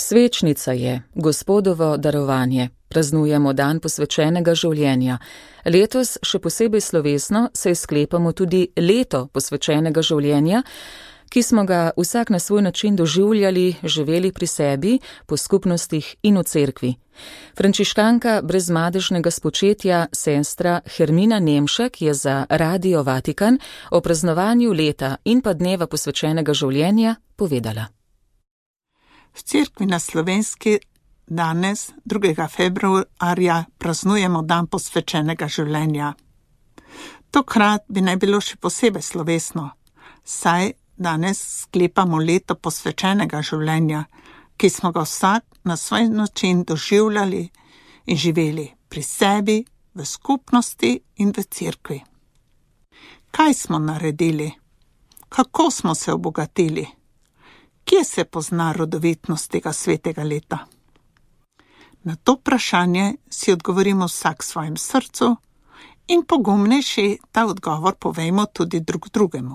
Svečnica je Gospodovo darovanje. Praznujemo dan posvečenega življenja. Letos, še posebej slovesno, se sklepamo tudi leto posvečenega življenja, ki smo ga vsak na svoj način doživljali, živeli pri sebi, po skupnostih in v cerkvi. Frančiškanka brez madežnega spočetja, sestra Hermina Nemšek, je za Radio Vatikan o praznovanju leta in pa dneva posvečenega življenja povedala. V cerkvi na Slovenski danes, 2. februarja, praznujemo dan posvečenega življenja. Tokrat bi naj bilo še posebej slovesno, saj danes sklepamo leto posvečenega življenja, ki smo ga vsak na svoj način doživljali in živeli pri sebi, v skupnosti in v cerkvi. Kaj smo naredili? Kako smo se obogatili? Kje se pozna rodovitnost tega svetega leta? Na to vprašanje si odgovorimo vsak svojim srcu in pogumnejši ta odgovor povejmo tudi drug drugemu.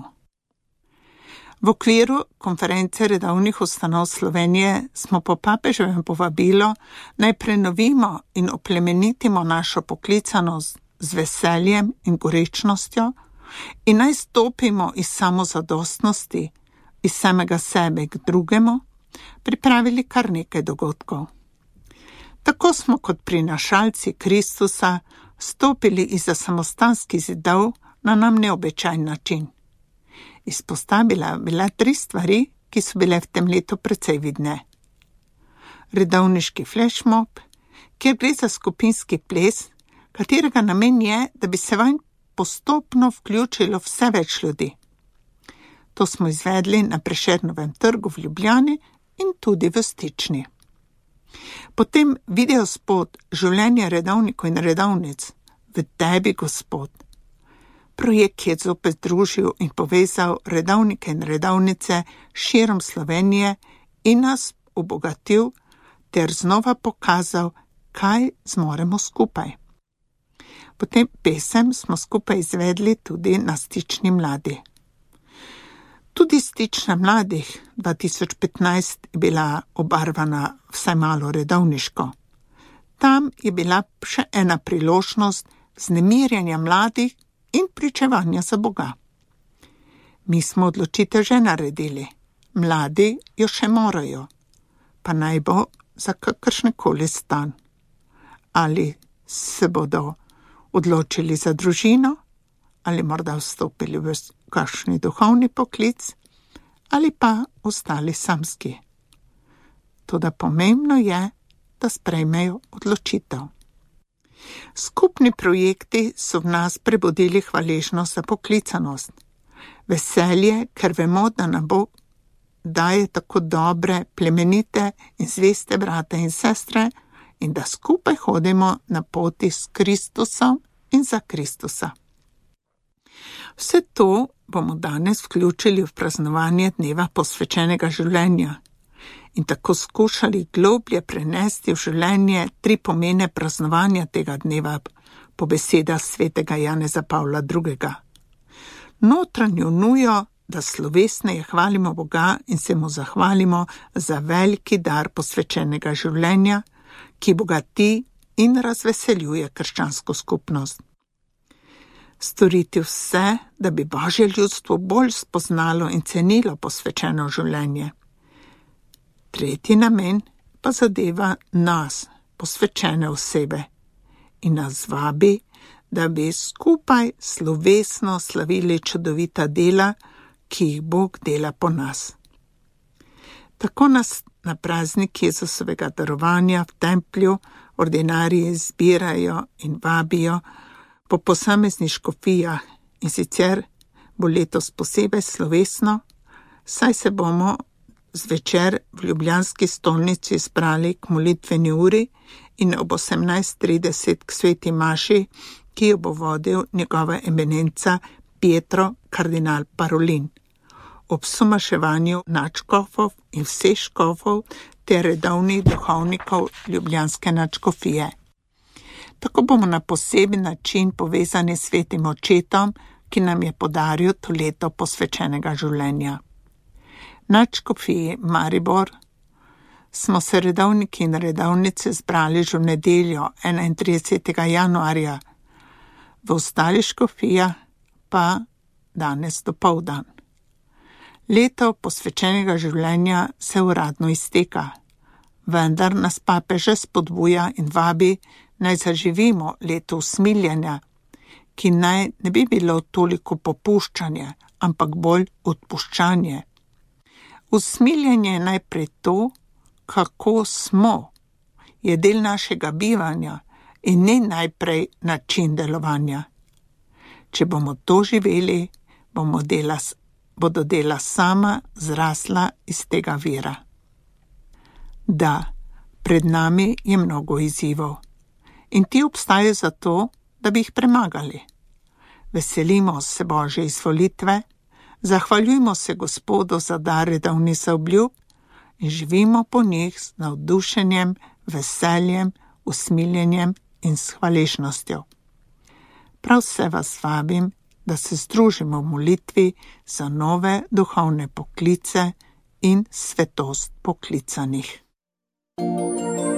V okviru konference redovnih ustanov Slovenije smo po papeževem povabilu naj prenovimo in oplemenitimo našo poklicanost z veseljem in gorečnostjo in naj stopimo iz samozadostnosti, iz samega sebe k drugemu, pripravili kar nekaj dogodkov. Tako smo kot prinašalci Kristusa stopili izza samostanskih zidov na nam neobičajen način. Izpostavila bila 3 stvari, ki so bile v tem letu precej vidne. Redovniški flashmob, kjer gre za skupinski ples, katerega namen je, da bi se vanj postopno vključilo vse več ljudi. To smo izvedli na Prešernovem trgu v Ljubljani in tudi v Stični. Potem videospot Življenje redovnikov in redovnic, V tebi, Gospod. Projekt, ki je zopet združil in povezal redovnike in redovnice širom Slovenije in nas obogatil ter znova pokazal, kaj zmoremo skupaj. Potem pesem smo skupaj izvedli tudi na Stični mladi. Tudi Stična mladih 2015 je bila obarvana vsaj malo redovniško. Tam je bila še ena priložnost vznemirjanja mladih in pričevanja za Boga. Mi smo odločitev že naredili, mladi jo še morajo, pa naj bo za kakršnekoli stan. Ali se bodo odločili za družino, ali morda vstopili v kakšni duhovni poklic, ali pa ostali samski. Toda pomembno je, da sprejmejo odločitev. Skupni projekti so v nas prebudili hvaležnost za poklicanost. Veselje, ker vemo, da nam Bog daje tako dobre, plemenite in zveste brate in sestre in da skupaj hodimo na poti s Kristusom in za Kristusa. Vse to bomo danes vključili v praznovanje dneva posvečenega življenja in tako skušali globlje prenesti v življenje 3 pomene praznovanja tega dneva po besedah svetega Janeza Pavla II. Notranjo nujo, da slovesneje hvalimo Boga in se mu zahvalimo za veliki dar posvečenega življenja, ki bogati in razveseljuje krščansko skupnost. Storiti vse, da bi Božje ljudstvo bolj spoznalo in cenilo posvečeno življenje. 3. namen pa zadeva nas, posvečene osebe, in nas vabi, da bi skupaj slovesno slavili čudovita dela, ki jih Bog dela po nas. Tako nas na praznik Jezusovega darovanja v templju ordinariji zbirajo in vabijo po posameznih škofijah in sicer bo letos posebej slovesno, saj se bomo zvečer v ljubljanski stolnici zbrali k molitveni uri in ob 18:30 k sveti maši, ki jo bo vodil njegova eminenca Pietro kardinal Parolin. Ob sumaševanju nadškofov in vseh škofov ter redovnih duhovnikov ljubljanske nadškofije. Tako bomo na poseben način povezani s svetim očetom, ki nam je podaril to leto posvečenega življenja. Nadškofiji Maribor smo se redovniki in redovnice zbrali že v nedeljo 31. januarja, v ostalih škofijah pa danes dopoldan. Leto posvečenega življenja se uradno izteka, vendar nas papež spodbuja in vabi, naj zaživimo leto usmiljenja, ki naj ne bi bilo toliko popuščanje, ampak bolj odpuščanje. Usmiljenje je najprej to, kako smo, je del našega bivanja in ne najprej način delovanja. Če bomo to živeli, bodo dela sama zrasla iz tega vira. Da, pred nami je mnogo izzivov in ti obstajajo zato, da bi jih premagali. Veselimo se Božje izvolitve, zahvaljujmo se Gospodu za dare, da vnese obljub in živimo po njih z navdušenjem, veseljem, usmiljenjem in s hvaležnostjo. Prav vse vas vabim, da se združimo v molitvi za nove duhovne poklice in svetost poklicanih.